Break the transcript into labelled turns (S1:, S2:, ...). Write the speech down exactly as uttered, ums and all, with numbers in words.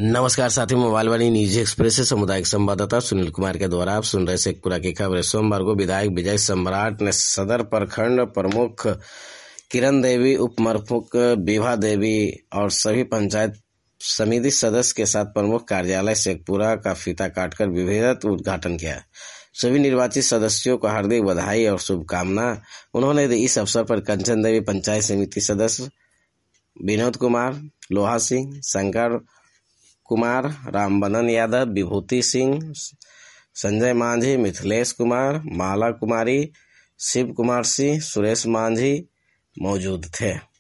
S1: नमस्कार साथियों, मोबाइल वाणी निजी एक्सप्रेस से सामुदायिक संवाददाता सुनील कुमार के द्वारा आप सुन रहे शेखपुरा की खबरें। सोमवार को विधायक विजय सम्राट ने सदर प्रखंड प्रमुख किरण देवी, उप प्रमुख विभा देवी और सभी पंचायत समिति सदस्य के साथ प्रमुख कार्यालय शेखपुरा का फीता काटकर विधिवत उद्घाटन किया। सभी निर्वाचित सदस्यों को हार्दिक बधाई और शुभकामना। उन्होंने इस अवसर पर कंचन देवी पंचायत समिति सदस्य, विनोद कुमार, लोहा सिंह, शंकर कुमार, रामबदन यादव, विभूति सिंह, संजय मांझी, मिथिलेश कुमार, माला कुमारी, शिव कुमार सिंह, सुरेश मांझी मौजूद थे।